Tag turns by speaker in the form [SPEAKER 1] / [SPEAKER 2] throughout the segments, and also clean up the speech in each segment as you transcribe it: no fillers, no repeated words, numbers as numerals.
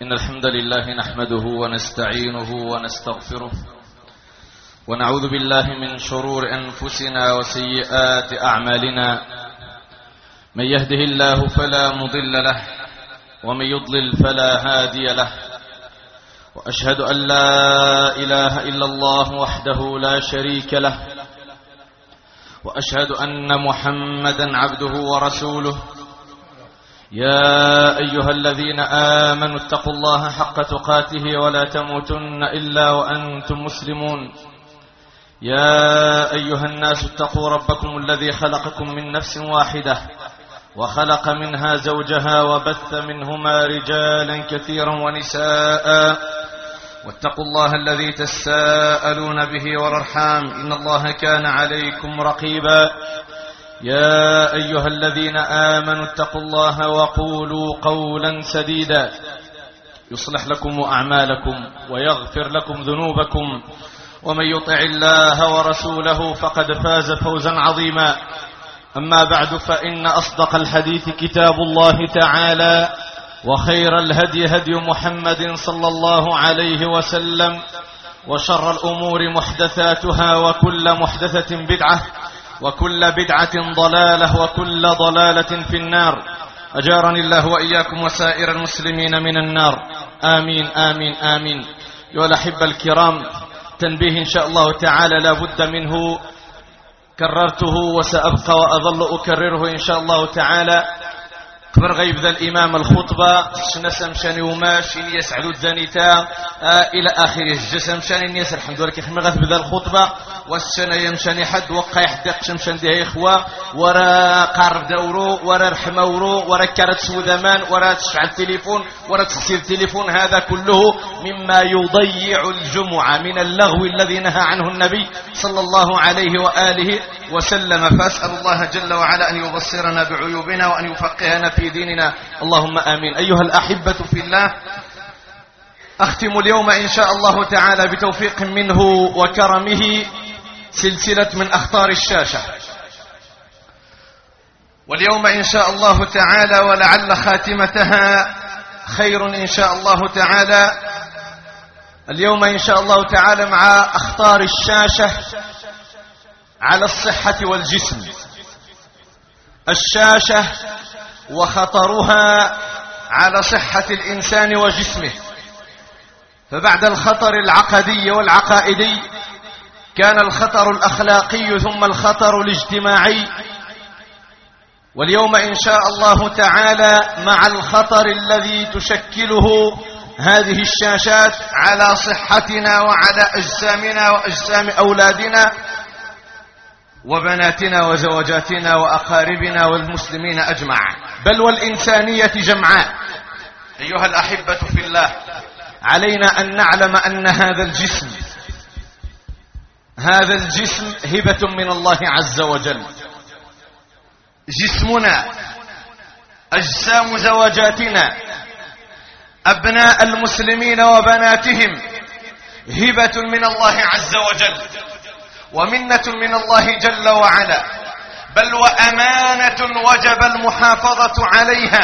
[SPEAKER 1] إن الحمد لله نحمده ونستعينه ونستغفره ونعوذ بالله من شرور أنفسنا وسيئات أعمالنا. من يهده الله فلا مضل له ومن يضلل فلا هادي له، وأشهد أن لا إله إلا الله وحده لا شريك له، وأشهد أن محمدا عبده ورسوله. يا أيها الذين آمنوا اتقوا الله حق تقاته ولا تموتن إلا وأنتم مسلمون. يا أيها الناس اتقوا ربكم الذي خلقكم من نفس واحدة وخلق منها زوجها وبث منهما رجالا كثيرا ونساء، واتقوا الله الذي تساءلون به والأرحام إن الله كان عليكم رقيبا. يا أيها الذين آمنوا اتقوا الله وقولوا قولا سديدا يصلح لكم أعمالكم ويغفر لكم ذنوبكم، ومن يطع الله ورسوله فقد فاز فوزا عظيما. أما بعد، فإن أصدق الحديث كتاب الله تعالى، وخير الهدي هدي محمد صلى الله عليه وسلم، وشر الأمور محدثاتها، وكل محدثة بدعة، وكل بدعة ضلالة، وكل ضلالة في النار. أجارني الله وإياكم وسائر المسلمين من النار، آمين آمين آمين. أيها الأحبة الكرام، تنبيه إن شاء الله تعالى لا بد منه، كررته وسأبقى وأظل أكرره إن شاء الله تعالى. كبر غيب ذا الإمام الخطبة شنسم شاني وماشي يسعد الزانيتا إلى آخره. الجسم شاني الناس الحمد لله كيف مغث بذا الخطبة والسنة يمشاني حد وقع يحدق شمشان دي إخوة ورا قارب دورو ورا رحمورو ورا كارت سودمان ورا تشفع التليفون ورا تسير التليفون. هذا كله مما يضيع الجمعة من اللغو الذي نهى عنه النبي صلى الله عليه وآله وسلم. فأسأل الله جل وعلا أن يبصرنا بعيوبنا وأن يفقهنا في ديننا، اللهم آمين. أيها الأحبة في الله، أختم اليوم إن شاء الله تعالى بتوفيق منه وكرمه سلسلة من أخطار الشاشة. واليوم إن شاء الله تعالى ولعل خاتمتها خير إن شاء الله تعالى، اليوم إن شاء الله تعالى مع أخطار الشاشة على الصحة والجسم. الشاشة وخطرها على صحة الإنسان وجسمه. فبعد الخطر العقدي والعقائدي كان الخطر الأخلاقي، ثم الخطر الاجتماعي، واليوم إن شاء الله تعالى مع الخطر الذي تشكله هذه الشاشات على صحتنا وعلى أجسامنا وأجسام أولادنا وبناتنا وزوجاتنا وأقاربنا والمسلمين أجمع، بل والإنسانية جمعاء. أيها الأحبة في الله، علينا أن نعلم أن هذا الجسم هبة من الله عز وجل. جسمنا، أجسام زوجاتنا، أبناء المسلمين وبناتهم هبة من الله عز وجل ومنة من الله جل وعلا، بل وأمانة وجب المحافظة عليها،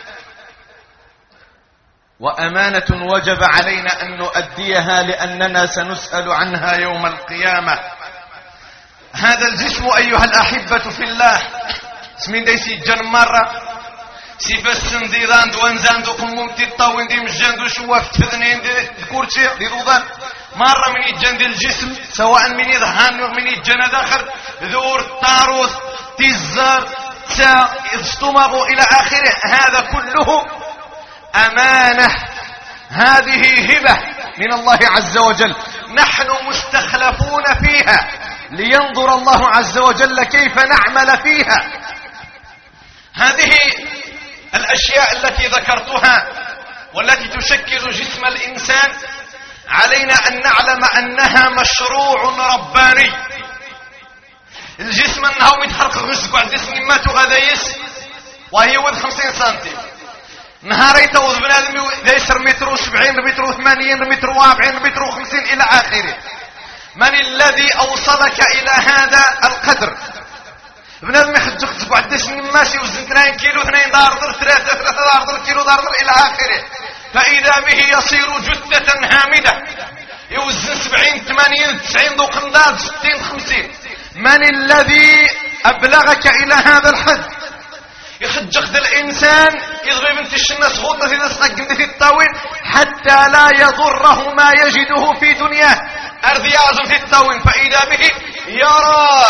[SPEAKER 1] وأمانة وجب علينا أن نؤديها لأننا سنسأل عنها يوم القيامة. هذا الجسم أيها الأحبة في الله سمين ديسي جنمرة سيفسن ديران دوانزان دو قموم تيطاوين دي مجان دو شواف تفذنين دي كورتشي دي دوضان مرة من يجان دي الجسم، سواء من يظهان ومن يجان داخل ذور طاروث تزار تا استمغوا إلى آخره. هذا كله أمانة، هذه هبة من الله عز وجل، نحن مستخلفون فيها لينظر الله عز وجل كيف نعمل فيها. هذه الأشياء التي ذكرتها والتي تشكل جسم الإنسان علينا أن نعلم أنها مشروع رباني. الجسم أنه يتحرك غسك عند جسم ما تغذيس وهي وذ 50 سنتيم، نهاري توض بنادم يسر متر 70 متر 80 متر 40 متر 50 إلى آخره. من الذي أوصلك إلى هذا القدر؟ بنادم يحجك تقعد دسم ماشي وزن 2 كيلو 2 دار 3 كيلو دار إلى آخره.
[SPEAKER 2] فإذا به يصير جثة هامدة، يوزن 70 80 90 ذو قنداب 60 50. من الذي أبلغك إلى هذا الحد؟ يخجخ الإنسان يضرب انت الناس غوطة تسقق في الطاوين حتى لا يضره ما يجده في دنياه. أرضياز في الطاوين فإذا به يرى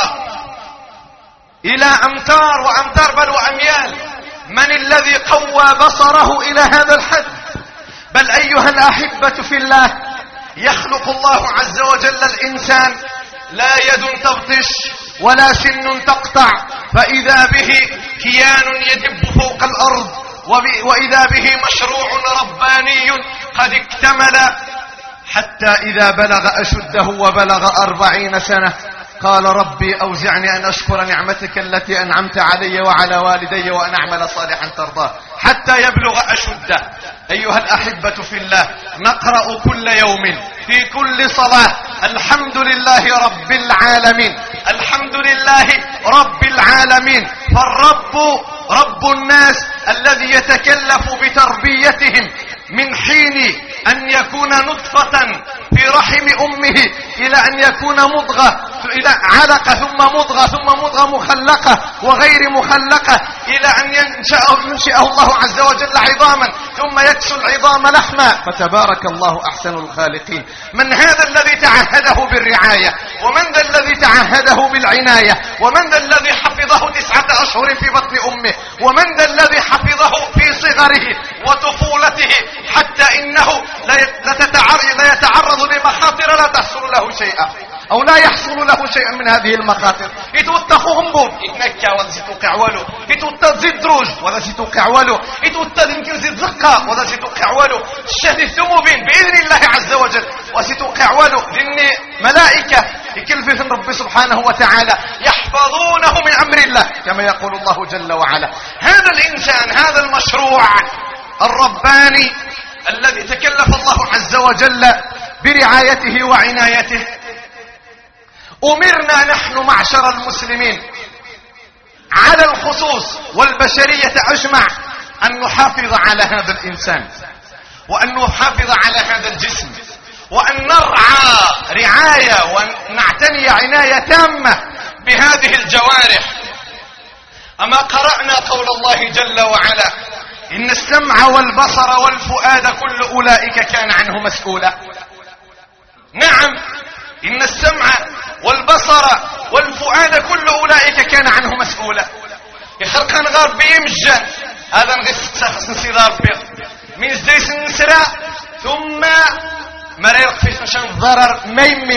[SPEAKER 2] إلى أمتار وأمتار بل وأميال. من الذي قوى بصره إلى هذا الحد؟ بل أيها الأحبة في الله، يخلق الله عز وجل الإنسان لا يد تبطش ولا سن تقطع، فإذا به كيان يدب فوق الأرض، وإذا به مشروع رباني قد اكتمل، حتى إذا بلغ أشده وبلغ 40 سنة قال ربي أوزعني أن أشكر نعمتك التي أنعمت علي وعلى والدي وأن أعمل صالحا ترضاه، حتى يبلغ أشده. أيها الأحبة في الله، نقرأ كل يوم في كل صلاة الحمد لله رب العالمين، الحمد لله رب العالمين. فالرب رب الناس الذي يتكلف بتربيتهم من حين أن يكون نطفة في رحم أمه إلى أن يكون مضغة، إلى علقة ثم مضغة ثم مضغة مخلقة وغير مخلقة، إلى أن ينشأه الله عز وجل عظاما ثم يكسو العظام لحما، فتبارك الله أحسن الخالقين. من هذا الذي تعهده بالرعاية؟ ومن ذا الذي تعهده بالعناية؟ ومن ذا الذي حفظه 9 أشهر في بطن أمه؟ ومن ذا الذي حفظه في صغره وطفولته حتى إنه لا يتعرض لمخاطر لا تحصل له شيئا أو لا يحصل له شيئا من هذه المخاطر؟ يتوتخهم بون يتنكى وذا ستوقع والو، يتوتى زيد دروج وذا ستوقع والو، يتوتى يمكن زيد زقة وذا ستوقع والو، الشهد الثموبين بإذن الله عز وجل وستوقع والو، لأن ملائكة يكلف رب سبحانه وتعالى يحفظونه من أمر الله كما يقول الله جل وعلا. هذا الإنسان، هذا المشروع الرباني الذي تكلف الله عز وجل برعايته وعنايته، أمرنا نحن معشر المسلمين على الخصوص والبشرية أجمع أن نحافظ على هذا الإنسان، وأن نحافظ على هذا الجسم، وأن نرعى رعاية ونعتني عناية تامة بهذه الجوارح. أما قرأنا قول الله جل وعلا إن السمع والبصر والفؤاد كل أولئك كان عنه مسؤولا. نعم، إن السمع والبصر والفؤاد كل أولئك كان عنه مسؤولا. يخرقان غار بيمجان هذا نغس نسيدار بيض من زيس النسراء ثم مريق في مشان الضرر ميمي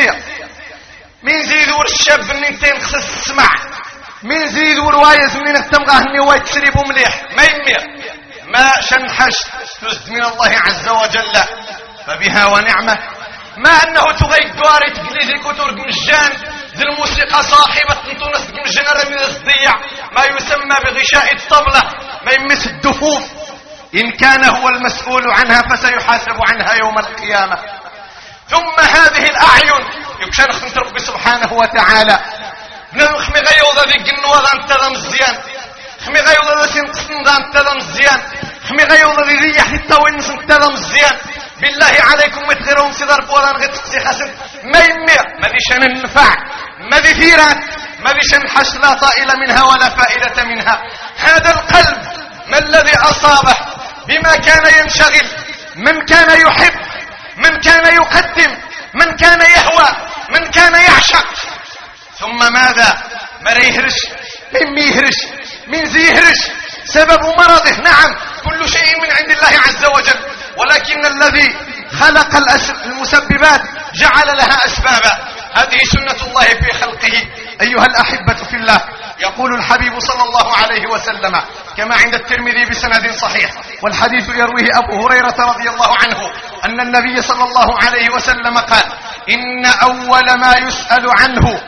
[SPEAKER 2] من زيد والشاب منين خص السمع من زيد والوايز منين التمغاه اني يتشرب مليح ميمي ما شنحش تزد من الله عز وجل فبها ونعمة. ما أنه تغيق دواري تقليزي كتور مجان ذي الموسيقى صاحبة تونس مجان من الصديع ما يسمى بغشاء الطبلة ما يمس الدفوف. إن كان هو المسؤول عنها فسيحاسب عنها يوم القيامة. ثم هذه الأعين يكشن خمت رب سبحانه وتعالى نخمي غيوضة ذي قنوة انتظى مزيان خمي غيوضة ذي سنقصن انتظى مزيان خمي غيوضة ذي ذي يحي التوين انتظى مزيان. بالله عليكم متغيرون صدر بولان غير تقسي خسن ما يمير ما ذيشان النفع ما ذي ثيرات ما ذيشان حش لا طائل منها ولا فائدة منها. هذا القلب ما الذي أصابه بما كان ينشغل من كان يحب من كان يقدم من كان يهوى من كان يعشق. ثم ماذا ما يهرش من يهرش من زي يهرش سبب مرضه. نعم كل شيء من عند الله عز وجل ولكن الذي خلق المسببات جعل لها أسبابا. هذه سنة الله في خلقه. أيها الأحبة في الله يقول الحبيب صلى الله عليه وسلم كما عند الترمذي بسند صحيح والحديث يرويه أبو هريرة رضي الله عنه أن النبي صلى الله عليه وسلم قال إن أول ما يسأل عنه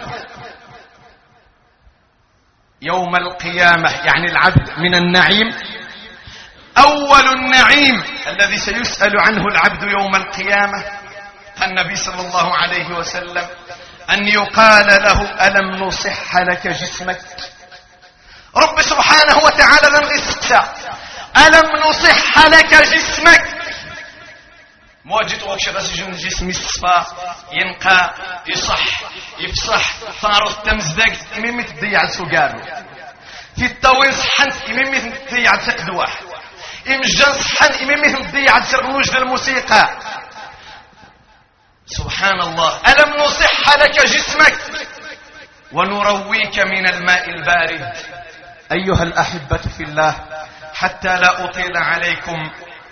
[SPEAKER 2] يوم القيامة يعني العبد من النعيم أول النعيم الذي سيسأل عنه العبد يوم القيامة النبي صلى الله عليه وسلم أن يقال له ألم نصح لك جسمك. رب سبحانه وتعالى لن يسقسى ألم نصح لك جسمك مواجهة وكش غسجن الجسم يصفى ينقى يصح يفصح طارو التمزدق إمامي تضيع السوقارو في الطاوين صحنت إمامي تضيع تقدوح إمجان صحن إمامي تضيع ترنوج للموسيقى. سبحان الله. ألم نصح لك جسمك ونرويك من الماء البارد. أيها الأحبة في الله، حتى لا أطيل عليكم،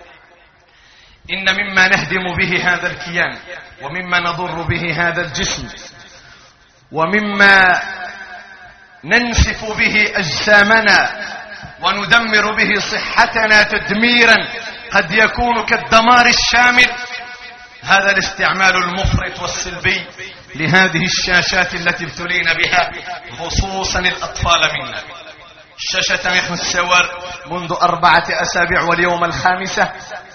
[SPEAKER 2] إن مما نهدم به هذا الكيان ومما نضر به هذا الجسم ومما ننسف به أجسامنا وندمر به صحتنا تدميرا قد يكون كالدمار الشامل هذا الاستعمال المفرط والسلبي لهذه الشاشات التي ابتلينا بها، خصوصا الأطفال منا. الشاشة يخن السوار منذ 4 أسابيع واليوم الخامسة.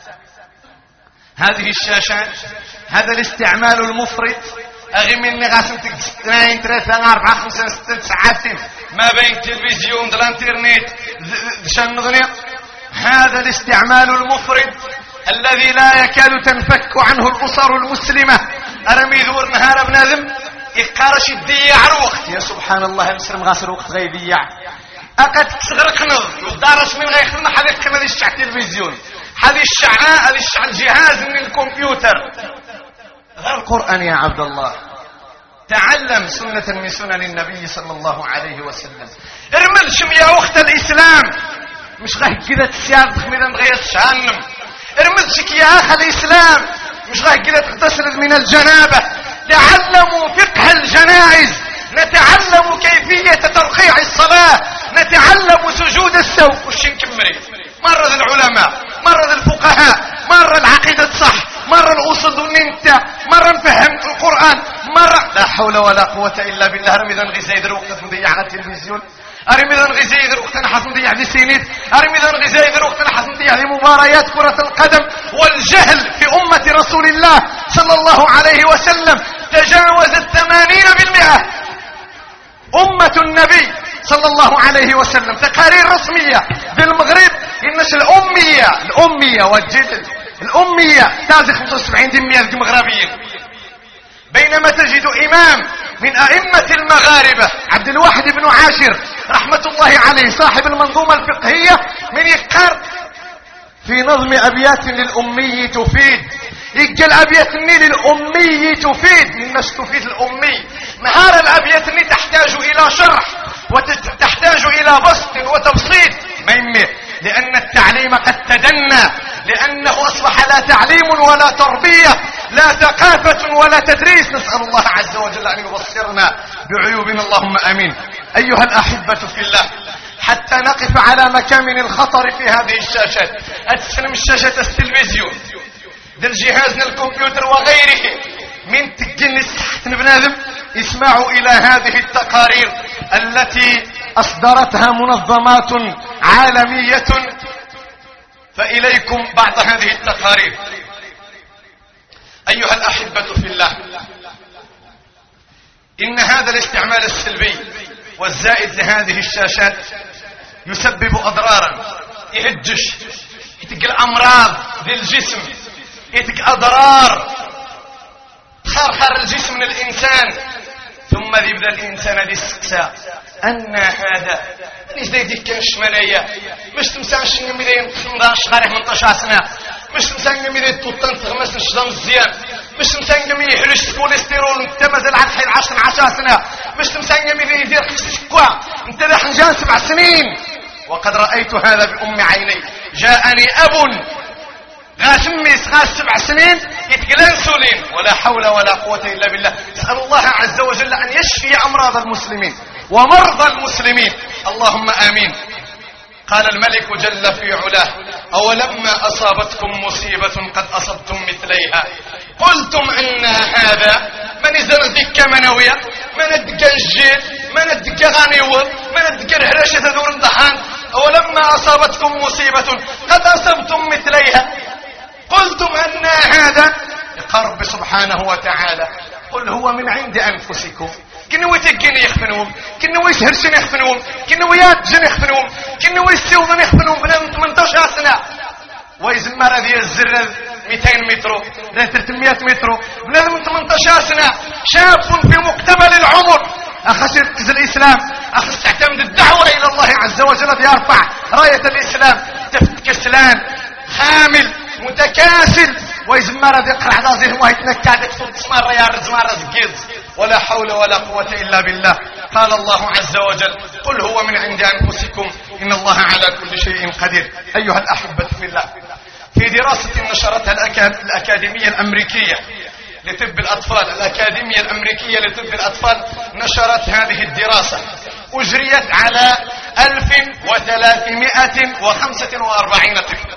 [SPEAKER 2] هذه الشاشات، هذا الاستعمال المفرط أغي مني غاسمتك 2 3 4 5 6 9 ما بين التلفزيون الانترنت شنغني. هذا الاستعمال المفرط الذي لا يكاد تنفك عنه الأسر المسلمة. أرمي ذور نهار بنادم يقارش يضيع الوقت. يا سبحان الله، مسلم غاسر وقت غيضيع أقد تصغر قنض ودارش من غيخلنا حديث هذه الشع التلفزيون، هذه الشعاء، هذه الشع الجهاز من الكمبيوتر. غير القرآن يا عبد الله. تعلم سنة من سنن النبي صلى الله عليه وسلم. ارمل شم يا أخت الإسلام، مش غير كده تسيار تخمينا نغير شعنم. ارمل شك يا أخ الإسلام، مش غير كده تغتسل من الجنابة. تعلموا فقه الجنائز، نتعلم كيفية ترقيع الصلاة، نتعلم سجود السهو. وش نكمري مرة العلماء، مرة الفقهاء، مرة العقيدة صح، مرة الأصل وننت، مرة نفهمت القرآن، مرة لا حول ولا قوة إلا بالله. أرمي ذا نغيزي يدر وقت نضيع على التلفزيون، أرمي ذا نغيزي يدر وقت نحس نضيع دي سينيت، أرمي ذا نغيزي يدر وقت نحس نضيع دي مباريات كرة القدم. والجهل في أمة رسول الله صلى الله عليه وسلم تجاوزت 80%. أمة النبي صلى الله عليه وسلم، تقارير رسمية بالمغرب إنش الأمية والجدل الأمية تازي 75% مغربيين. بينما تجد إمام من أئمة المغاربة عبد الواحد بن عاشر رحمة الله عليه صاحب المنظومة الفقهية من يقر في نظم أبيات للأمي تفيد. يقل أبيات للأمي تفيد، منش تفيد الأمي. نهار الأبيات اللي تحتاج إلى شرح وتحتاج إلى بسط وتبسيط ما يمي، لأن التعليم قد تدنى، لأنه أصبح لا تعليم ولا تربية، لا ثقافة ولا تدريس. نسأل الله عز وجل أن يبصرنا بعيوبنا، اللهم آمين. أيها الأحبة في الله، حتى نقف على مكامن الخطر في هذه الشاشات. أتسلم الشاشة التلفزيون ذا الجهاز الكمبيوتر وغيره من تجنس تحت بنادم. اسمعوا إلى هذه التقارير التي أصدرتها منظمات عالمية، فإليكم بعض هذه التقارير. أيها الأحبة في الله، إن هذا الاستعمال السلبي والزائد لهذه الشاشات يسبب أضرارا، يهجش، يتقل أمراض للجسم، يتقل أضرار تخرخر الجسم من الإنسان. ثم يبدأ الإنسان يستقسى أن هذا ليش دايديك كان الشمالية، مش تمسانش نميدين 18 سنة، مش تمسان نميدين توطن تغمس نشدام الزيان، مش تمسان نميدين يحرش الكوليسترول انت مازال عاد حين 10 سنة، مش تمسان نميدين يدير خص شكوى انت لا حنجان 7 سنين. وقد رأيت هذا بأم عيني. جاءني أب غاسميس غاس 7 سنين يتقل انسولين، ولا حول ولا قوة إلا بالله. اسأل الله عز وجل أن يشفي أمراض المسلمين ومرضى المسلمين، اللهم آمين. قال الملك جل في علاه: أولما أصابتكم مصيبة قد أصبتم مثليها قلتم أن هذا. من يزردك منوية، من الدقى الجيل، من الدقى غانيور، من الدقى الهرشة ذور الضحان. أولما أصابتكم مصيبة قد أصبتم مثليها قلتم أن هذا. يقرب سبحانه وتعالى: قل هو من عند أنفسكم. كنو يتقين يخفنهم، كنو يسهرسن يخفنهم، كنو ياتجن يخفنهم، كنو يستيوضن يخفنهم بنا 18 سنة. ويزمر هذه الزر 200 متر 300 متر. بنادم 18 سنة شاب في مقتبل العمر أخذ يركز الإسلام، أخذ تعتمد الدعوة إلى الله عز وجل، يرفع راية الإسلام. كسلان خامل متكاسل ويزمر يقرع راسه ويتنكع ديك صوت سمار يا رزمار زكيز. ولا حول ولا قوة إلا بالله. قال الله عز وجل قل هو من عند أنفسكم إن الله على كل شيء قدير. أيها الأحبة في الله، في دراسة نشرتها الأكاديمية الأمريكية لطب الأطفال، الأكاديمية الأمريكية لطب الأطفال نشرت هذه الدراسة، أجريت على 1345 طفل.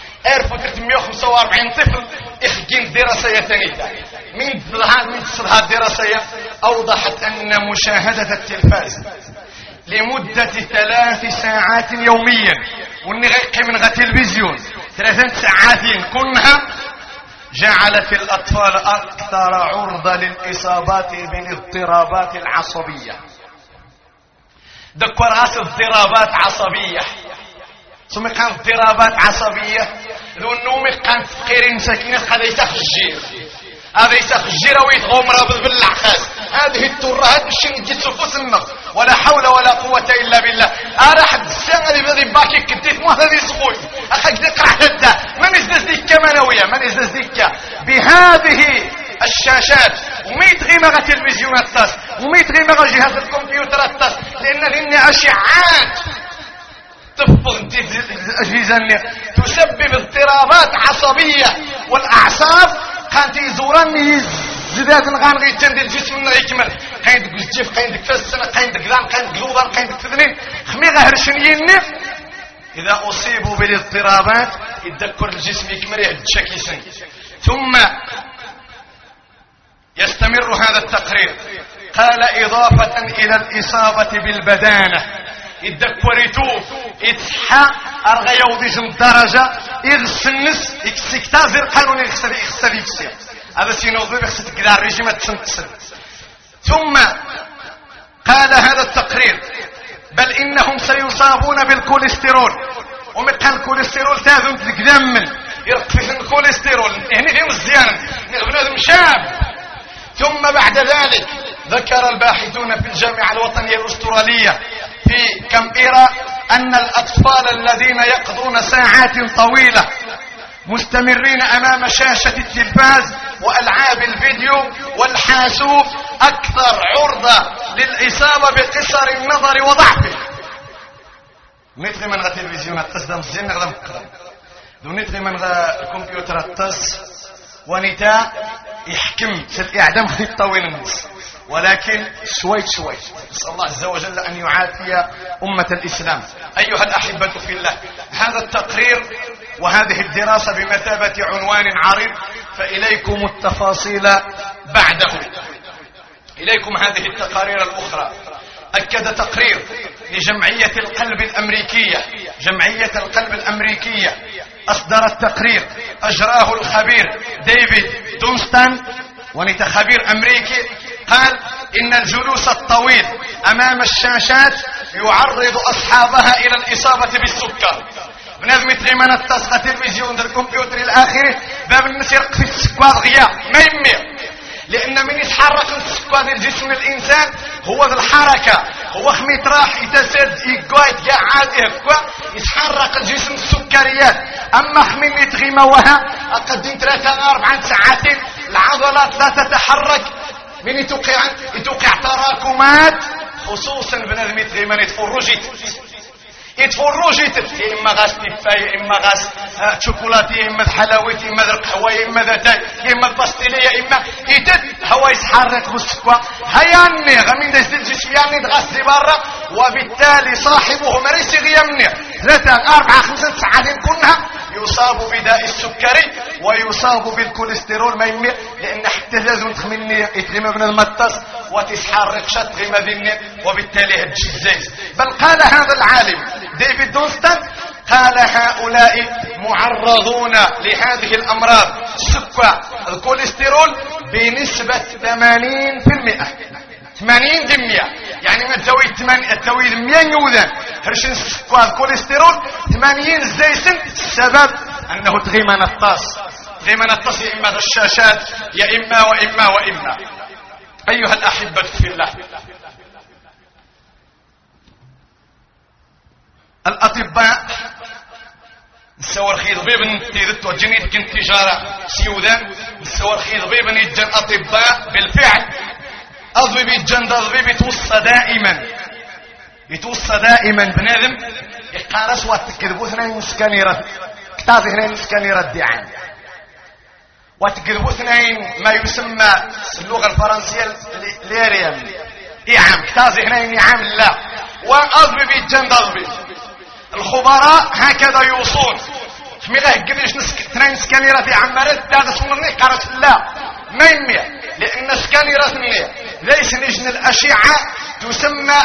[SPEAKER 2] 1345 طفل اخجين دراسية ثانية. من صلها الدراسية أوضحت أن مشاهدة التلفاز لمدة 3 ساعات يوميا، واللي غيقي من التلفزيون 3 ساعات كلها، جعلت الأطفال أكثر عرضة للإصابات بالاضطرابات العصبية. دكوراس اضطرابات عصبية، ثم كان اضطرابات عصبية ذو النوم كان فقيرين ساكنين هذا يتخجير، هذا يتخجير ويتغمر بالعخاز. هذه الترهات باش نجي تسفوس النغ. ولا حول ولا قوة إلا بالله. أنا حد السنة اللي بدي باكي كديت مو هذه صغوي أخي كديت قرع هدا من يزدز ديك كمانوية، من يزدز ديك بهذه الشاشات و100 غيمة تلفزيونات تاس و100 غيمة جهاز الكمبيوترات تاس، لأن هن أشعات تفض الأجهزة تسبب اضطرابات عصبية، والأعصاب كانت يزورني زداد نغان غيتندي الجسم من غيكمل قايندك الجيف قايندك فالسنة قايندك ذان قايندك لوضان قايندك تذنين خمي غهرشنيين. إذا أصيبوا بالاضطرابات يتذكر الجسم يكمل يهدشك سن. ثم يستمر هذا التقرير. قال إضافة إلى الإصابة بالبدانة يتذكرتو يتحى أرغى يوضيش الدرجة يغسنس يكسكتازر قانون يغسل يكسر هذا سينوضي بيخسد كذا الرجيمة تسنتسن. ثم قال هذا التقرير بل إنهم سيصابون بالكوليسترول، ومتى الكوليسترول تاذن تقدمن يرقفش الكوليسترول هنا فيه مزيان بنادم شاب. ثم بعد ذلك ذكر الباحثون في الجامعة الوطنية الأسترالية في كامبيرا أن الأطفال الذين يقضون ساعات طويلة مستمرين أمام شاشة التلفاز وألعاب الفيديو والحاسوب أكثر عرضة للإصابة بقصر النظر وضعفه. نتغي من التلفزيون التسدم الزين نغلم القدم دو نتغي من الكمبيوتر التس ونتاء يحكم في الإعدام خيط طويل النص، ولكن شوي نسأل الله عز وجل أن يعافي أمة الإسلام. أيها الأحبة في الله، هذا التقرير وهذه الدراسة بمثابة عنوان عريض، فإليكم التفاصيل بعده. إليكم هذه التقارير الأخرى. أكد تقرير لجمعية القلب الأمريكية، جمعية القلب الأمريكية أصدرت تقرير أجراه الخبير ديفيد دونستان خبير أمريكي، قال إن الجلوس الطويل أمام الشاشات يعرض أصحابها إلى الإصابة بالسكر. بنادم يتغيمان التصغى تلفزيون الكمبيوتر الآخر باب الناس يرق في السكواد غياب ما يمي، لأن من يتحرك السكواد الجسم الإنسان هو ذا الحركة، هو خميت راح يتسد يقعد قاعد يتحرك الجسم السكريات. أما خمين يتغيما وها أقدم 3-4 ساعات العضلات لا تتحرك، من يتوقع تراكمات، خصوصا بنادم يتغيمان يتفرجت يا إما غاس تفاي يا إما غاس شوكولاتي يا إما الحلاويت يا إما القهوة يا إما ذاتاي يا إما الباستيلية يا إما يتد هو يتحرك بالسكوى هياني غمين دايس الجسم يعني تغسي برا، وبالتالي صاحبه مريس غيامني 3-4-5 ساعات كلها يصاب بداء السكري ويصاب بالكوليسترول ما يمي، لأن حتى لازم تخمني يتغيم ابن المطاس وتسحرك شط غيمة ذني، وبالتالي هدش الزيز. بل قال هذا العالم ديفيد دونستان قال هؤلاء معرضون لهذه الأمراض السكر الكوليسترول بنسبة 80%. 80% يعني ما تزويد 100 يوذن هرشن السكر الكوليسترول 80 زيسن السبب أنه تغيمن الطاس يا إما غشاشات يا إما وإما. أيها الأحبة في الله، الأطباء نسوى خيض بيبن تيدت وجنيد كنت تجارة سيودان نسوى خيض بيبن يجن أطباء بالفعل أضبي يجن أضبي يتوصى دائما بنادم يقارس واتكذبو ثنين مسكانيرة كتازي ثنين مسكانيرة الدعان واتكذبو ثنين ما يسمى اللغة الفرنسية ليريم إعام كتازي ثنين إعام لا وأضبي يجن أضبي. الخبراء هكذا يوصون ميغا قديش تنين سكانيرة في عمارات تاغس مني قارس لا ما يميع لأن سكانيرة مني ليس نجن الأشعة تسمى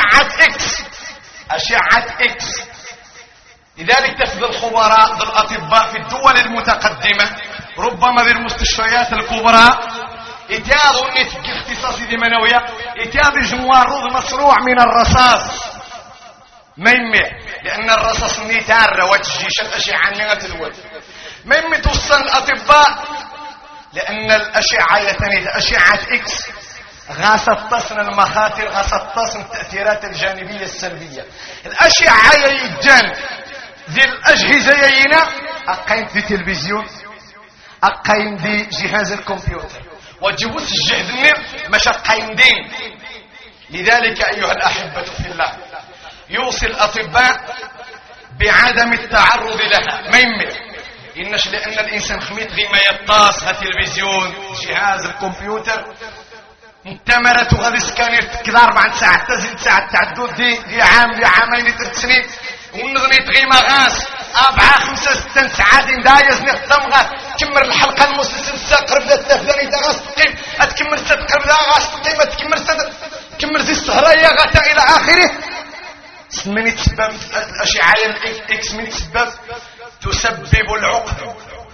[SPEAKER 2] أشعة إكس. لذلك تفضل الخبراء الأطباء في الدول المتقدمة ربما في المستشفيات الكبرى اتياضوا اختصاصي دي منوية اتياض جموار مصروع من الرصاص ما يمي لأن الرصاص نيتار وتجيش الأشعة نغة الوجه ما يمي توصل الأطباء لأن الأشعة يتنيد أشعة إكس غاست تصن المخاطر غاست تصن التأثيرات الجانبية السلبية. الأشعة يجان ذي الأجهزة يينا أقيم ذي تلفزيون أقيم ذي جهاز الكمبيوتر وجبوس الجهد النير مش أقيم دين. لذلك أيها الأحبة في الله يوصي الأطباء بعدم التعرض لها ما يمي إنش لأن الإنسان خميت غي ما يطاس التلفزيون جهاز الكمبيوتر انتمرت وغادي سكانير كذا 4 ساعات تزيد ساعات تعدود دي عام دي عامين 3 سنين ونغني تغي مغاس 4 5 6 ساعات دايز نخدم تكمل الحلقه المسلسل قرب الثاني غاس تقيم تكمل قرب غاس تقيم تكمل زي السهريه غتا الى اخره. من تسبب الأشعة الإكس من تسبب تسبب العقد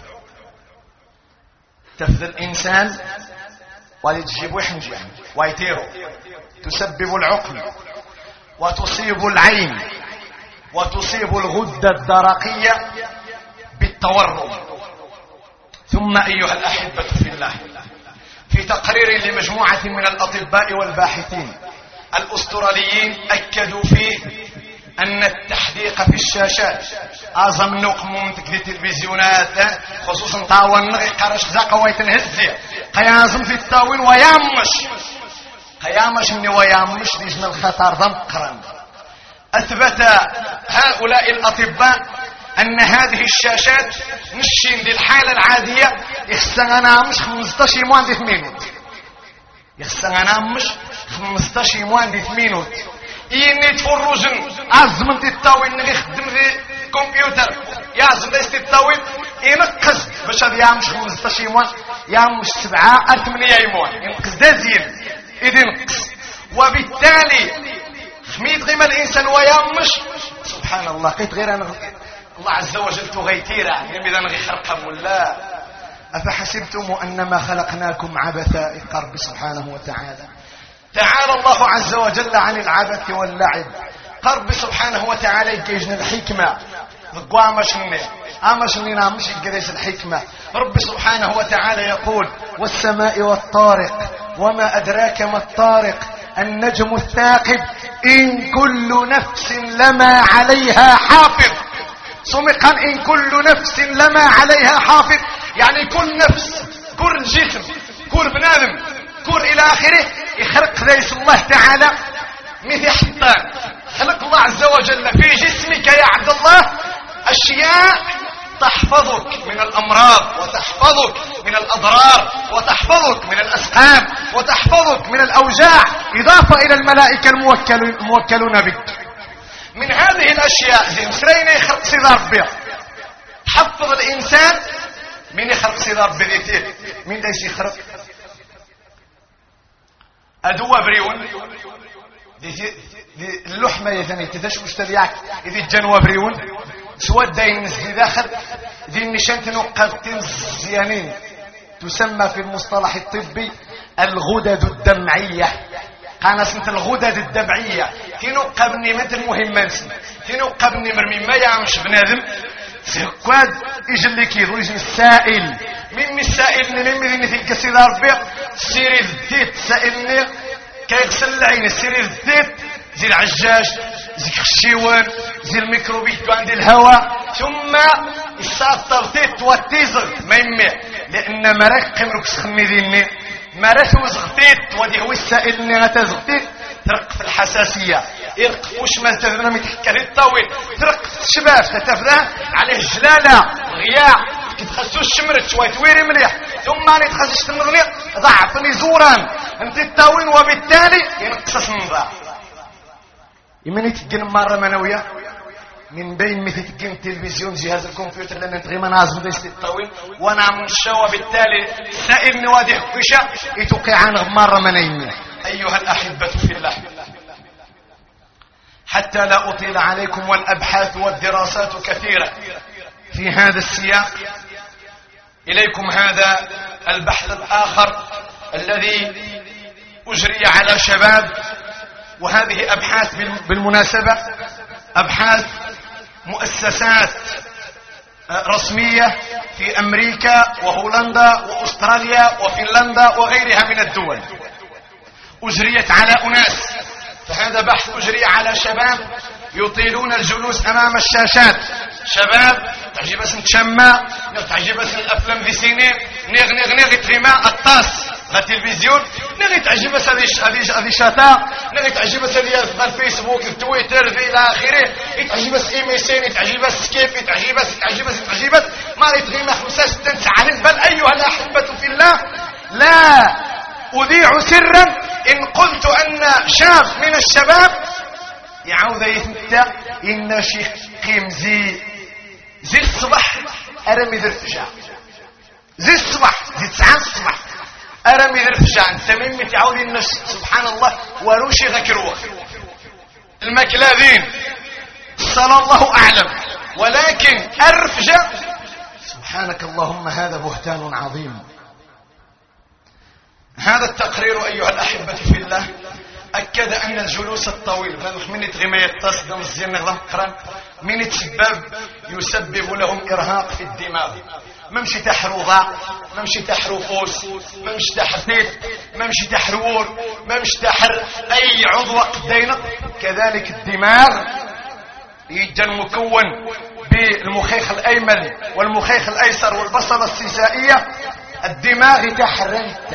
[SPEAKER 2] تفذ الإنسان ولتجيب وحنجي ويتيرو تسبب العقل وتصيب العين وتصيب الغدة الدرقية بالتورم. ثم أيها الأحبة في الله في تقرير لمجموعة من الأطباء والباحثين الأستراليين أكدوا فيه أن التحديق في الشاشات أعظم نقم من التلفزيونات خصوصا طاول نغي قرش زاقة ويتنهزي قيازم في التاوين قيامش اني ويامش لجن الخطر ضمقرا. أثبت هؤلاء الأطباء أن هذه الشاشات نشين للحالة العادية يخسنا مش 15 موان في مينوت يخسنا مش 15 موان في مينوت إني تفرجن عزم تتاوين نغي خدم في كمبيوتر يعزم دايس تتاوين ينقص باش هذا يامش 15 موان يامش 7 8 يموان ينقص دازين إذ ينقص وبالتالي خميت غيما الإنسان ويامش سبحان الله قيت غير أنا الله عز وجل تغيتيرا يعني إذا نغي خرقم ولا أفحسبتم أنما خلقناكم عبثا القرب سبحانه وتعالى. تعالى الله عز وجل عن العبث واللعب. قرب سبحانه وتعالى يجيجنا الحكمة أمشني نامش يجريس الحكمة. رب سبحانه وتعالى يقول والسماء والطارق وما أدراك ما الطارق النجم الثاقب إن كل نفس لما عليها حافظ. سمقا إن كل نفس لما عليها حافظ يعني كل نفس كل جسم كل بنادم كل إلى آخره يخلق ليس الله تعالى مثل حطان. خلق الله عز وجل في جسمك يا عبد الله أشياء تحفظك من الأمراض وتحفظك من الأضرار وتحفظك من الأسقام وتحفظك من الأوجاع إضافة إلى الملائكة الموكلون بك. من هذه الأشياء زي مسرين يخلق صدار بها تحفظ الإنسان من يخلق صدار بذيته من ليس يخلق أدوى بريون اللحمة يثني تدش مشترياك إذا الجنوى بريون سوى الدين نزل داخل ذي النشان تنقب تنزيانين تسمى في المصطلح الطبي الغدد الدمعية. قانا سنت الغدد الدمعية تنقبني مثل مهمان تنقبني مرمي ما يعمش بنادم زكواد يجي كيدو يجي السائل من السائل من في الكسيد ربي سيري الزيت السائل كيغسل العين سيري الزيت زي العجاج زي الخشيوان زي الميكروبيت عند الهواء ثم الساطرتيت والتيزر ما يمي لان مرك قمرك سخمي ديني مرات وزغتيت ودي هو السائل اللي غتزغتيت ترق في الحساسية يرق وش ما تفنا متحكى الطويل ترق في الشباب تتفنا عليه جلالة غياع كتخسو الشمرت شوية تويري مليح ثم ما تخسوش تنغني ضعفني زورا انت الطويل وبالتالي ينقصص النظام يمني تجن مرة منوية من بين مثل تجن التلفزيون جهاز الكمبيوتر لان انت غير منازم ديست الطويل وانا من الشوا بالتالي سائل نوادي حفشة يتوقع عن مرة منوية. أيها الأحبة في الله حتى لا أطيل عليكم والأبحاث والدراسات كثيرة في هذا السياق إليكم هذا البحث الآخر الذي أجري على شباب وهذه أبحاث بالمناسبة أبحاث مؤسسات رسمية في أمريكا وهولندا وأستراليا وفنلندا وغيرها من الدول أجريت على أناس فهذا بحث أجري على شباب يطيلون الجلوس أمام الشاشات شباب تعجب اسم تشمى تعجب اسم الأفلام ذي سينين نغ تريما الطاس لا تلفزيون نغ تعجب اسم هذه شاتا نغ تعجب اسم الفيسبوك التويتر إلى آخره تعجب اسم إيميسين تعجب اسم سكيب تعجب اسم ما يتغيما 5 6 ساعات بل أيها الأحبة في الله لا أذيع سرا إن قلت أن شاب من الشباب يعود يتمتع إن شيخ قيم زي الصبح أرمي ذي الفجاع زي الصبح زي 9 الصبح أرمي ذي الفجاع أنت ممي تعود إن سبحان الله وروشي ذكروه المكلاذين صلى الله أعلم ولكن أرفجع سبحانك اللهم هذا بهتان عظيم. هذا التقرير أيها الأحبة في الله أكد أن الجلوس الطويل من يتغمى يتصدم الزين نغضم قرن من يسبب لهم إرهاق في الدماغ ممشي تحروضة ممشي تحروفوس ممشي تحرثيث ممشي تحرور ممشي تحر أي عضو قدينة. كذلك الدماغ يجن مكون بالمخيخ الأيمن والمخيخ الأيسر والبصلة السيسائية. الدماغ تحرنت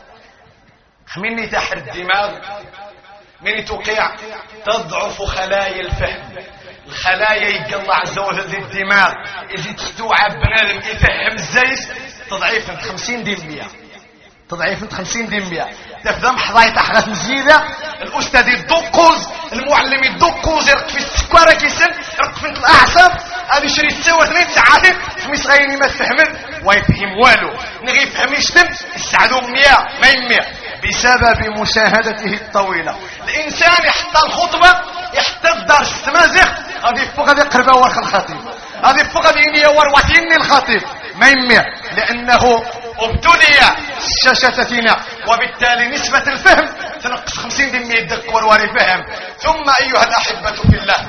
[SPEAKER 2] مني تحت الدماغ من توقع تضعف خلايا الفهم الخلايا يقلع عز وجل الدماغ اللي تستوعب بنادم يفهم الزيت تضعيف 50% تضعيف 50% تفهم حضاي تحت مزيدة الأستاذ يدقوز المعلم يدقوز يرق في السكارة كيسن يرق في الأعصاب هذا شري تسوى 2 ساعات خميس غيني ما تفهم ويفهم والو نغي يفهم يشتم السعدو 100 ما يمية بسبب مشاهدته الطويلة. الإنسان يحط الخطبة يحط الدرس تمازح هذه فوق هذه قربة ورخ الخطيب هذه فوق هذه ينور واتيني الخطيب ما يمية لأنه ابتلي شاشتنا وبالتالي نسبة الفهم تنقص 50% الدكور وري فهم. ثم أيها الأحبة في الله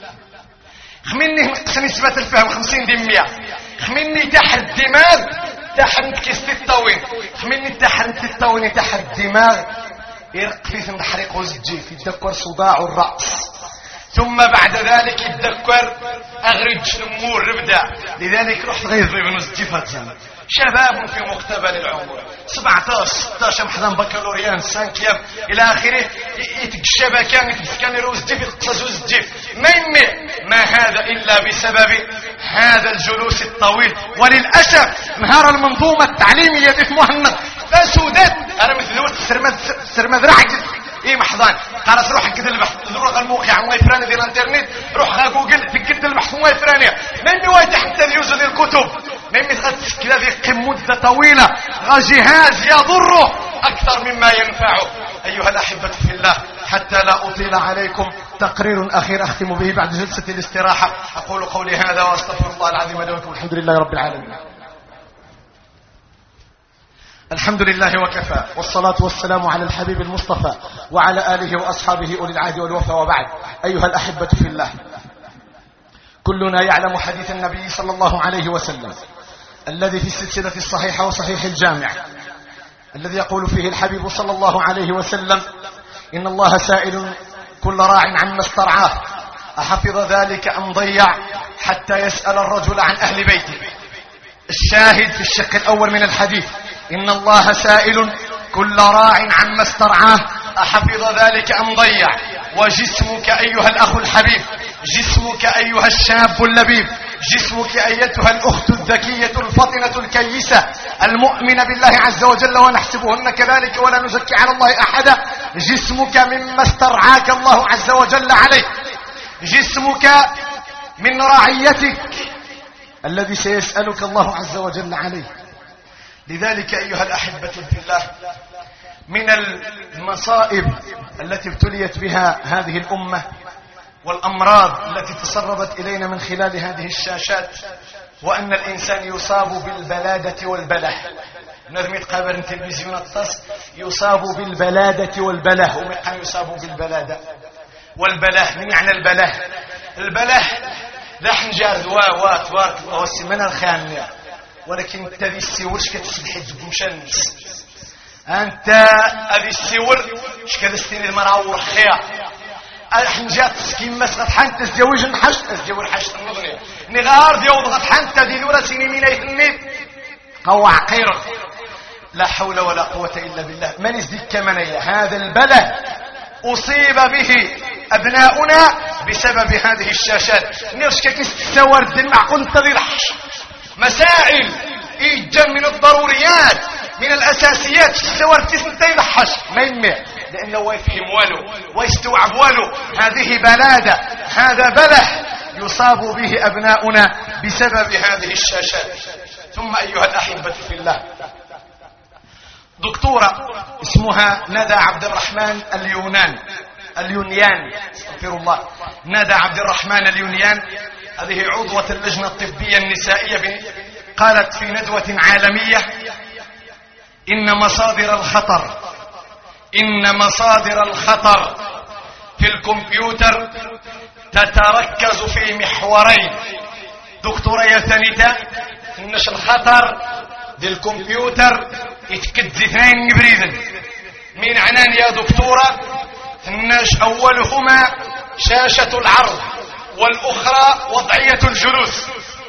[SPEAKER 2] خميني نقص نسبة الفهم 50% خميني تحت الدماغ تحت كيست الطوين خميني تحت الطوين تحت الدماغ يرقفي في نحرق وزجيف يتذكر صداع الرأس ثم بعد ذلك يتذكر أغرج نمور ربدا. لذلك رحت غيظي بنزجيفات زمان شباب في مقتبل العمر 17 16 محضن بكالوريان 5 الى اخره يتقشب كان يتسكن روز ديف يقصص وزجيف ما هذا الا بسبب هذا الجلوس الطويل. وللاسف نهار المنظومه التعليميه في مهند فسودت انا مثل سرمد رعجز ايه محضان خلاص روح كده البحث روح الموقع مو فراني ديال الانترنت روح على جوجل تكتب البحث مو فراني من وايد حتى اليوزر ديال الكتب من كذا في مدة طويلة جهاز يضره أكثر مما ينفعه. أيها الأحبة في الله حتى لا أطيل عليكم تقرير أخير أختم به بعد جلسة الاستراحة أقول قولي هذا وأستغفر الله العظيم لي ولكم. الحمد لله رب العالمين. الحمد لله وكفى والصلاة والسلام على الحبيب المصطفى وعلى آله وأصحابه أولي العهد والوفا وبعد. أيها الأحبة في الله
[SPEAKER 3] كلنا يعلم حديث النبي صلى الله عليه وسلم الذي في السلسلة الصحيحة وصحيح الجامع، الذي يقول فيه الحبيب صلى الله عليه وسلم: إن الله سائل كل راع عما استرعاه أحفظ ذلك أم ضيع، حتى يسأل الرجل عن أهل بيته. الشاهد في الشق الأول من الحديث: إن الله سائل كل راع عما استرعاه أحفظ ذلك أم ضيع. وجسمك أيها الأخ الحبيب، جسمك أيها الشاب اللبيب، جسمك أيتها الأخت الذكية الفطنة الكيسة المؤمنة بالله عز وجل، ونحسبهن كذلك ولا نزكي على الله أحدا، جسمك مما استرعاك الله عز وجل عليه، جسمك من رعيتك الذي سيسألك الله عز وجل عليه. لذلك أيها الأحبة في الله، من المصائب التي ابتليت بها هذه الأمة والأمراض التي تسربت إلينا من خلال هذه الشاشات، وأن الإنسان يصاب بالبلادة والبله. نظم يتقابل التلفزيون التص يصاب بالبلادة والبله، ومقام يصاب بالبلادة والبله. من يعني البله؟ البله لا حنجار دواء تبارك الله والسمنة الخامنة، ولكن انت ذي السيور شكا تسبحي تجب مشنس، انت هذه السيور شكا تستيني المرأة ورخيا الحنجات تسكين مسغط حانت تزدوج نحش تزدوج حش النظرية نغار ديو ضغط حانت ذي ذورة سيني مين يثني قوى عقير. لا حول ولا قوة إلا بالله. من يزدك كمنية هذا البلد أصيب به أبناؤنا بسبب هذه الشاشات. نرشك كستور الدين معقول تضيرحش مسائل إيجا من الضروريات من الأساسيات كستور تسن تضيرحش ما يمع، لأنه ويفهم والو ويستوعب والو. هذه بلادة، هذا بله يصاب به أبناؤنا بسبب هذه الشاشات. ثم أيها الأحبة في الله، دكتورة اسمها ندى عبد الرحمن اليونيان استغفر الله، ندى عبد الرحمن اليونيان، هذه عضوة اللجنة الطبية النسائية، قالت في ندوة عالمية: إن مصادر الخطر في الكمبيوتر تتركز في محورين. دكتورة يا ثانيتا إنش الخطر دي الكمبيوتر يتكد اثنين نبريدن. من عنان يا دكتورة؟ إنش أولهما شاشة العرض والأخرى وضعية الجلوس.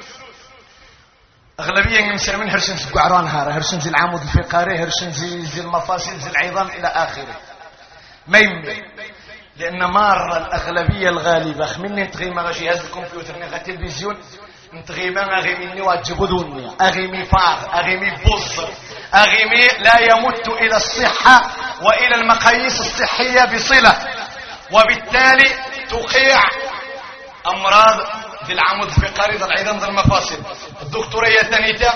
[SPEAKER 3] أغلبية يمسر من هرشن زي قعران هارا، هرشن زي العمود الفقري، هرشن زي المفاصل، زي العظام إلى آخره. ما يمي لأن مرة الأغلبية الغالبة من نتغيم جهاز الكمبيوتر نغا التلفزيون نتغيم أغيمي واجبدوني أغيمي فار أغيمي بوز أغيمي لا يمت إلى الصحة وإلى المقاييس الصحية بصلة، وبالتالي تقيع أمراض ذي العمود الفقري ذي العظام ذي المفاصل. الدكتورية ثانيتا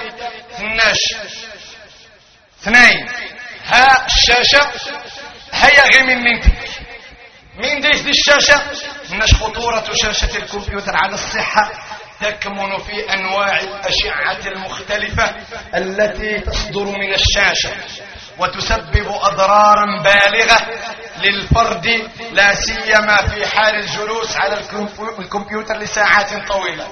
[SPEAKER 3] اثنين ها الشاشة هيا غير من ديش دي الشاشة. نش خطورة شاشة الكمبيوتر على الصحة تكمن في أنواع الأشعة المختلفة التي تصدر من الشاشة، وتسبب أضرارا بالغة للفرد، لا سيما في حال الجلوس على الكمبيوتر لساعات طويلة،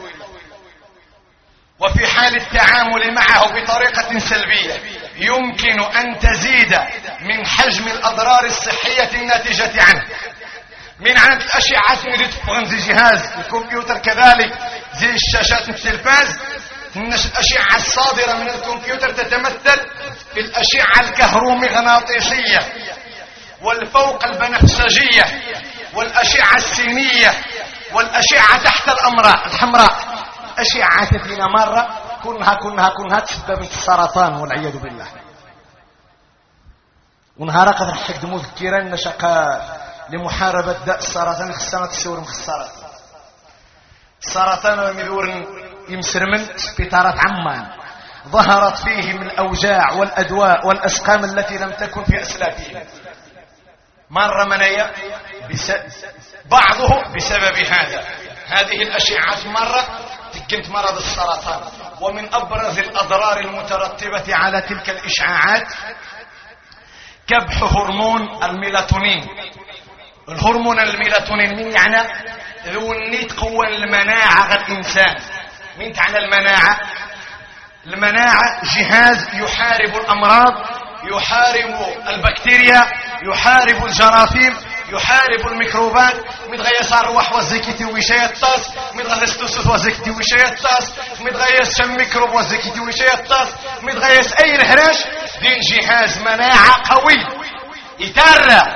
[SPEAKER 3] وفي حال التعامل معه بطريقة سلبية يمكن أن تزيد من حجم الأضرار الصحية الناتجة عنه. من عند الأشعة اللي تفغن زي جهاز الكمبيوتر كذلك زي الشاشات التلفاز، الأشعة الصادرة من الكمبيوتر تتمثل في الأشعة الكهرومغناطيسية والفوق البنفسجية والأشعة السينية والأشعة تحت الحمراء. أشعة فينا مرة كلها تسبب السرطان والعياذ بالله. ونهار قد نحك مذكرا نشقى لمحاربة داء السرطان خصنا تسور مخسرات. السرطان ومدور يمسرمن سبيطارات عمان ظهرت فيه من الأوجاع والأدواء والأسقام التي لم تكن في أسلافهم. مرة منايا بعضه بسبب هذه الأشعات مرة تكنت مرض السرطان. ومن أبرز الأضرار المترتبة على تلك الإشعاعات كبح هرمون الميلاتونين. الهرمون الميلاتونين من يعني ذو النيت قوة المناعة غير الإنسان. من تعنى المناعة؟ المناعة جهاز يحارب الأمراض، يحارب البكتيريا، يحارب الجراثيم، يحارب الميكروبات. متغير صار وحوة زكيتي وشيات طاس، متغير ستوسوس وزكيتي وشيات طاس، متغير شم ميكروب وزكيتي وشيات طاس، متغير أي رهراش. دين جهاز مناعة قوي يتارى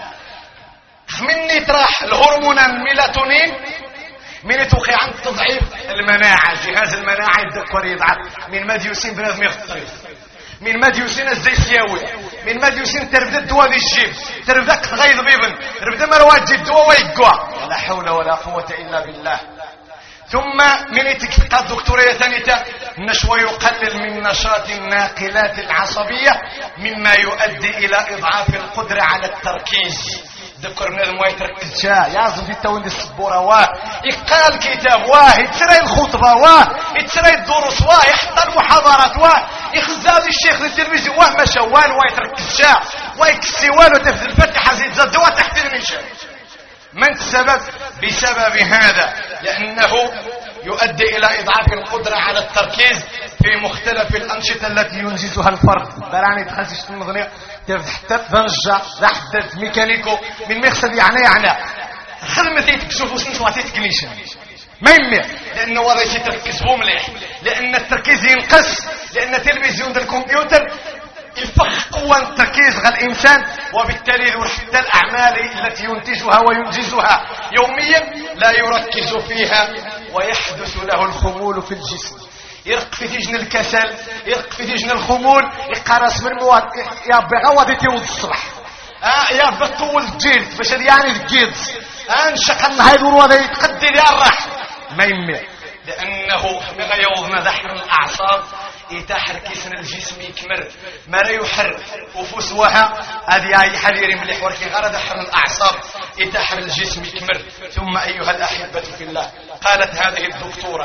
[SPEAKER 3] مني تراح الهرمون الميلاتونين من توقع عند تضعيف المناعة. جهاز المناعة يتذكر يضعف من ماديوسين بنادم يخطرف، من ماديوسين الزيسياوي، من ماديوسين تربدا الدواء دي الجيب، تربدا تغيظ بيبن، تربدا مروات جي الدواء ويقوى. لا حول ولا قوة إلا بالله. ثم من يتكفق الدكتورية ثانية نشوى يقلل من نشاط الناقلات العصبية مما يؤدي إلى إضعاف القدرة على التركيز. ذكر بنادم واه يتركز يازم في التوين السبورة، واه يقال الكتاب، واه يتسرى الخطبة، واه يتسرى الدروس، واه يحضر المحاضرات، واه يخزاز الشيخ للتلفزيون، واه ما شوال، واه يتركز واه يكسي والو تفذ الفتحة زيد زاد واه تحت المنشأ. من السبب؟ بسبب هذا، لأنه يؤدي إلى إضعاف القدرة على التركيز في مختلف الأنشطة التي ينجزها الفرد. براني تخلص المغنية حتى تفنجة لحدث ميكانيكو من مقصد يعني خدمتي تكشفوا سنسواتي تكنيشن ما يمي، لأنه وضعي تركزوا مليح، لأن التركيز ينقص، لأن التلفزيون الكمبيوتر يفخ قوة التركيز غير الإنسان، وبالتالي حتى الأعمال التي ينتجها وينجزها يوميا لا يركز فيها ويحدث له الخمول في الجسم. يرق في تيجن الكسل، يرق في تيجن الخمول، يقرص من مواد يا بغوضي تيود الصبح يا بطول الجلد باش يعني الجلد انشق النهار وهذا يتقدر يا الراح ما يمي، لأنه يوضنا دحر الأعصاب يتحر كيسن الجسم يكمر ما لا يحر وفسوها هذه أي حذير مليح وركي غير دحر الأعصاب يتحر الجسم يكمر. ثم أيها الأحبة في الله، قالت هذه الدكتورة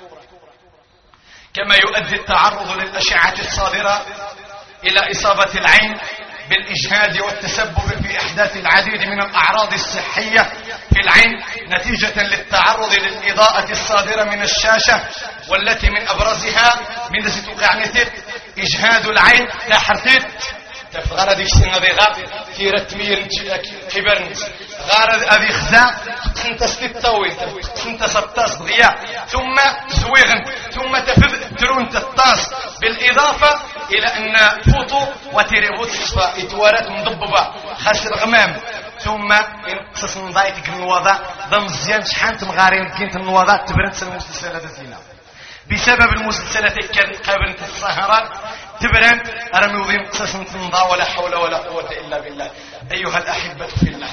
[SPEAKER 3] كما يؤدي التعرض للأشعة الصادرة إلى إصابة العين بالإجهاد والتسبب في إحداث العديد من الأعراض الصحية في العين نتيجة للتعرض للإضاءة الصادرة من الشاشة، والتي من أبرزها من ستوقع نتيت إجهاد العين تحرتت غرض يشتنا ذي غاب في رتمير كبرنت غرض أذي خزاء انت ستتوي انت ستاس ضياء ثم زويغن ثم تفذ ترون تطاس، بالإضافة إلى أن فوتو وتريبوت صفا إتوارات مضببة خسر غمام، ثم انقصص نضايتك النواضة ضم الزيان شحانت مغارين كنت النواضة تبرنت المسلسلات الزينة بسبب المسلسلات كانت قابلت السهرات تبرن أرمي قصص تنضى ولا حول ولا قوة إلا بالله. أيها الأحبة في الله،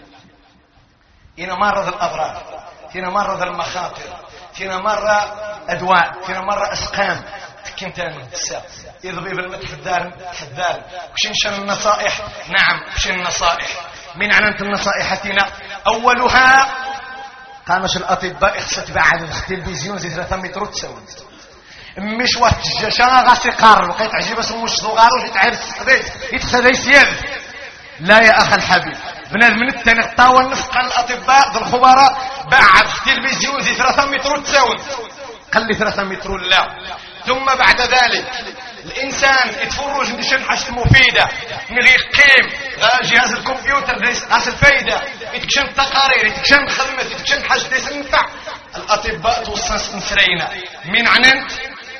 [SPEAKER 3] إن مرض الأضرار، إن مرض المخاطر، إن مرة أدواء، إن مرة أسقام كنت أنسى يضبي بالمدح الدار حدار وشنشن النصائح. نعم وشن النصائح من عنانت النصائحتنا أولها قامش الأطباء اخصت بعد التلفزيون زي 3 متر تسوي مش واحد الجشا غاسي قار وقيت عجيب اسمه صغار ويتعرس يتخذي سياد. لا يا أخي الحبيب، بنادم من التاني طاول نفق الأطباء الخبراء بعد التلفزيون زي 3 متر تساوي قال لي 3 متر لا. ثم بعد ذلك الإنسان يتفرج بشن حاجة مفيدة من يقيم جهاز الكمبيوتر غاس الفايدة يتكشن التقارير يتكشن خدمة يتكشن حاجة تنفع. الأطباء توصل نسرينا من عننت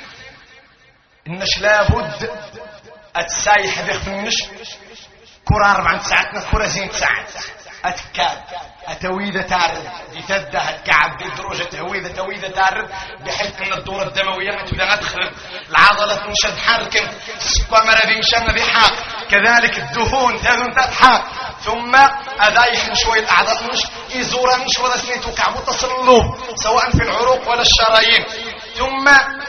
[SPEAKER 3] إنش لابد أتسايح بيخ النش كرة 4 ساعات كرة زين ساعات أتكاد أتويدة تعرض يتدى هتكعب بالدروجة تويدة تعرض بحيث أن الدورة الدموية تبدأ تخرب العضلة تنشد حركة السكامرة ذي مشان ذي حاق كذلك الدهون تهون تتحاق ثم أذايح شوي الأعضاء مش يزورا مش ولا سنيتو كعبو تصلوب سواء في العروق ولا الشرايين. ثم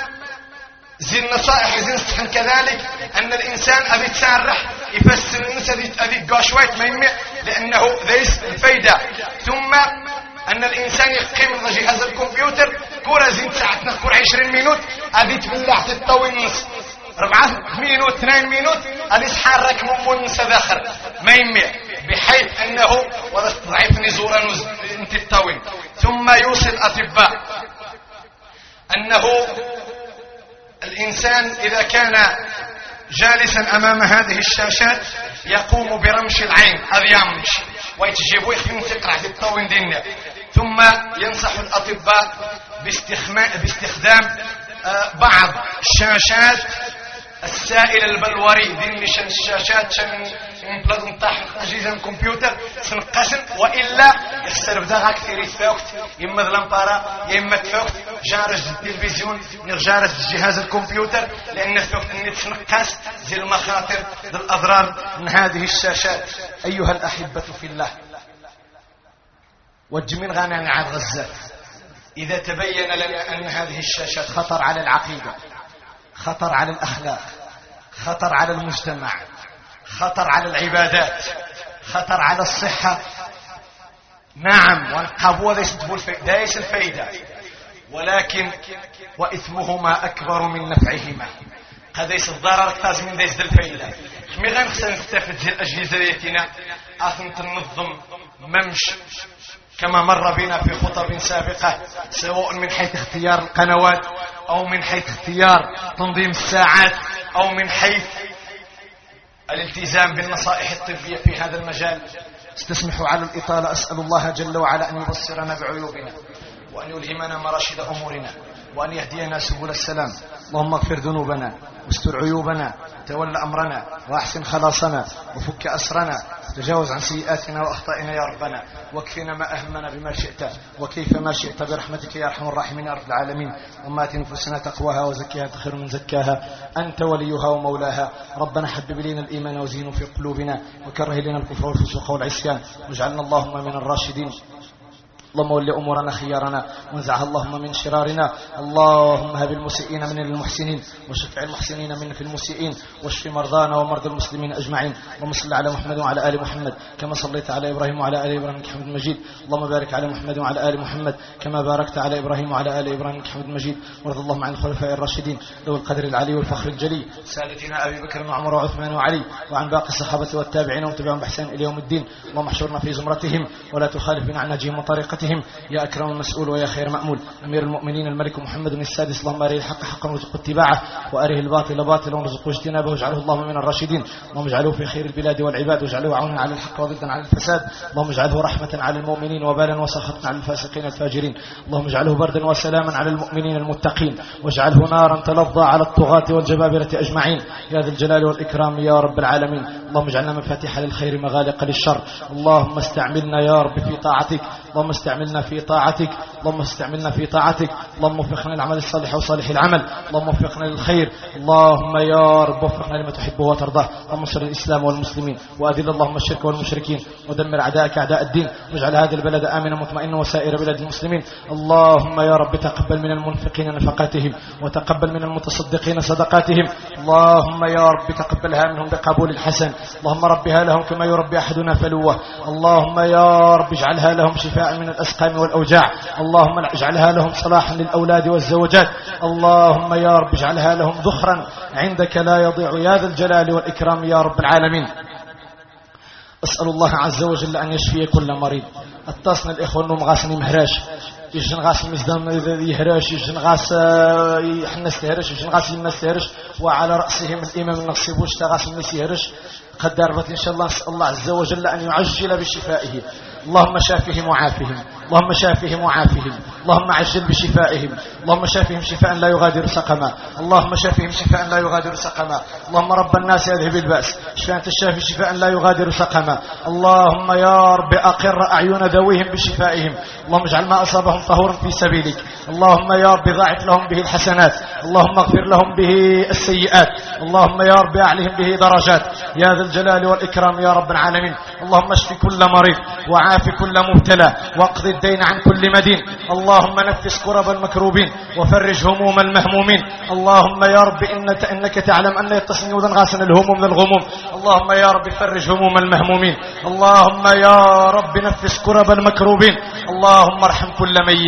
[SPEAKER 3] زي النصائح زي نستحن كذلك أن الإنسان أبي تسرح يفسر النساء أبي قاشوات ما يمي لأنه ذيس الفايدة. ثم أن الإنسان يقيم جهاز الكمبيوتر كورة زين ساعتنا كورة 20 مينوت أبي تبلع تطوي النص 4 مينوت 2 مينوت أبي تحرك من نساء ذاخر ما يمي بحيث أنه ولا تضعيف نزورا انت الطوين. ثم يوصي الأطباء أنه الإنسان إذا كان جالسا أمام هذه الشاشات يقوم برمش العين أذيامش ويتجيبوا يخفين تقرع في الطوين ديننا. ثم ينصح الأطباء باستخدام بعض الشاشات السائل البلوري دين شان الشاشات شان بلاد نطاح اجهزه الكمبيوتر سنقسم والا يخسر بدا كثير يتفاوت يما لامبارا يا اما تفاوت جارج التلفزيون جارج جهاز الكمبيوتر لان تفاوت ان تنقص زي المخاطر الاضرار من هذه الشاشات. ايها الاحبه في الله، والجميل غانا عاد غزال اذا تبين لنا ان هذه الشاشات خطر على العقيده، خطر على الأخلاق، خطر على المجتمع، خطر على العبادات، خطر على الصحة. نعم، والقبوة ليس الفائدة، ولكن وإثمهما أكبر من نفعهما. قد يس الضرر أكثر من ديس الفائدة. مي غنخصنا نستفد الأجهزة ديالنا أثن تنظم ممش كما مر بنا في خطب سابقة، سواء من حيث اختيار القنوات أو من حيث اختيار تنظيم الساعات أو من حيث الالتزام بالنصائح الطبية في هذا المجال. استسمحوا على الإطالة، أسأل الله جل وعلا أن يبصرنا بعيوبنا وأن يلهمنا مراشد أمورنا وأن يهدينا سبل السلام. اللهم اغفر ذنوبنا واستر عيوبنا، تول أمرنا وأحسن خلاصنا وفك أسرنا، تجاوز عن سيئاتنا وأخطائنا يا ربنا، واكفنا ما أهمنا بما شئت وكيف ما شئت برحمتك يا أرحم الراحمين يا رب العالمين. اللهم آت نفوسنا تقواها وزكها أنت خير من زكاها، أنت وليها ومولاها. ربنا حبب إلينا الإيمان وزينه في قلوبنا وكره إلينا الكفر والفسوق والعصيان واجعلنا اللهم من الراشدين. اللهم ول أمورنا خيارنا وانزعها اللهم من شرارنا. اللهم هب المسيئين من المحسنين وشفع المحسنين من في المسيئين واشف مرضانا ومرضى المسلمين أجمعين. اللهم صل على محمد وعلى آل محمد كما صليت على إبراهيم وعلى آل إبراهيم إنك حميد مجيد. اللهم بارك على محمد وعلى آل محمد كما باركت على إبراهيم وعلى آل إبراهيم إنك حميد مجيد. وارض اللهم عن الخلفاء الراشدين ذوي القدر العلي والفخر الجلي سادتنا أبي بكر وعمر وعثمان وعلي، وعن باقي الصحابة والتابعين وتبعهم بإحسان إلى يوم الدين. اللهم احشرنا في زمرتهم ولا تخالف بنا عن نهجهم وطريقتهم يا أكرم المسؤول ويا خير مأمول. أمير المؤمنين الملك محمد السادس، اللهم أريه الحق حقا وارزقه اتباعه وأريه الباطل باطلا وارزقه اجتنابه واجعله اللهم من الراشدين. اللهم اجعله في خير البلاد والعباد واجعله عونا على الحق وضدا على الفساد. اللهم اجعله رحمة على المؤمنين وبالا وسخطا على الفاسقين الفاجرين. اللهم اجعله بردا وسلاما على المؤمنين المتقين واجعله نارا تلظى على الطغاة والجبابرة أجمعين يا ذا الجلال والإكرام يا رب العالمين. اللهم اجعلنا مفاتيح للخير مغالق للشر. اللهم استعملنا يا رب في طاعتك، اللهم استعملنا في طاعتك، اللهم استعملنا في طاعتك. اللهم وفقنا للعمل الصالح وصالح العمل، اللهم وفقنا للخير. اللهم يا رب وفقنا لما تحبه وترضاه. اللهم انصر الإسلام والمسلمين وأذل اللهم الشرك والمشركين ودمر أعداءك أعداء الدين واجعل هذا البلد آمنا مطمئنا وسائر بلاد المسلمين. اللهم يا رب تقبل من المنفقين نفقاتهم وتقبل من المتصدقين صدقاتهم. اللهم يا رب تقبلها منهم بقبول الحسن. اللهم ربها لهم كما يربي أحدنا فلوه. اللهم يا رب اجعلها لهم شفاء من الأسقام والأوجاع. اللهم اجعلها لهم صلاحا للأولاد والزوجات. اللهم يا رب اجعلها لهم ذخرا عندك لا يضيع يا ذا الجلال والإكرام يا رب العالمين. أسأل الله عز وجل أن يشفي كل مريض. اتصنا الإخوة أنهم غاسني مهراش يجن غاس المزدان يهرش يجن غاس يحنس تهرش يجن غاس يمس تهرش وعلى رأسهم الإمام النقصيبوش تغاس الناس يهرش. قد دربت إن شاء الله نسأل الله عز وجل أن يعجل بشفائه. اللهم شافهم وعافهم، اللهم شافهم وعافهم، اللهم عجل بشفائهم، اللهم شافهم شفاء لا يغادر سقما، اللهم شافهم شفاء لا يغادر سقما. اللهم رب الناس يذهب البأس شفاء أنت الشافي شفاء لا يغادر سقما. اللهم يا رب أقر أعين ذويهم بشفائهم. اللهم اجعل ما أصابهم طهورا في سبيلك. اللهم يا رب ضاعف لهم به الحسنات، اللهم اغفر لهم به السيئات، اللهم يا رب أعلهم به درجات يا ذا الجلال والإكرام يا رب العالمين. اللهم اشف كل مريض وعاف كل مبتلى واقض الدين عن كل مدين. اللهم نفس كرب المكروبين وفرج هموم المهمومين. اللهم يا رب إنك تعلم أن يتصني وذنغاسن الهموم من الغموم. اللهم يا رب فرج هموم المهمومين. اللهم يا رب نفس كرب المكروبين. اللهم ارحم كل ميت،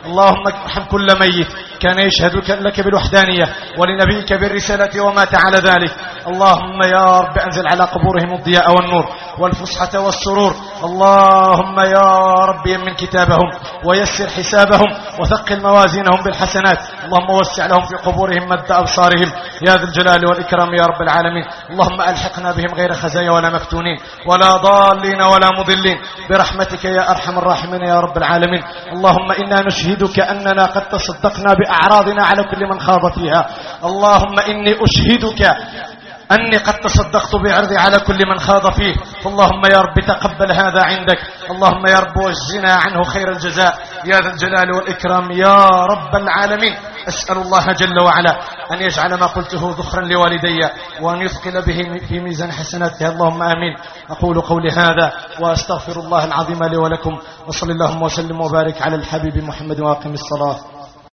[SPEAKER 3] اللهم ارحم كل ميت كان يشهد لك بالوحدانية ولنبيك بالرسالة ومات على ذلك. اللهم يا رب أنزل على قبورهم الضياء والنور والفسحة والسرور. اللهم يا رب يمن كتابهم ويسر حسابهم وثقل موازينهم بالحسنات. اللهم وسع لهم في قبورهم مد أبصارهم يا ذا الجلال والإكرام يا رب العالمين. اللهم ألحقنا بهم غير خزايا ولا مفتونين ولا ضالين ولا مضلين برحمتك يا أرحم الراحمين يا رب العالمين. اللهم إنا نشهدك أننا قد تصدقنا بأعراضنا على كل من خاض فيها. اللهم إني أشهدك أني قد تصدقت بعرضي على كل من خاض فيه. فاللهم يا رب تقبل هذا عندك. اللهم يا رب وجزنا عنه خير الجزاء يا ذا الجلال والإكرام يا رب العالمين. أسأل الله جل وعلا أن يجعل ما قلته ذخرا لوالدي وأن يثقل به في ميزان حسناتها. اللهم آمين. أقول قولي هذا وأستغفر الله العظيم لي ولكم، وصل اللهم وسلم وبارك على الحبيب محمد وأقم الصلاة.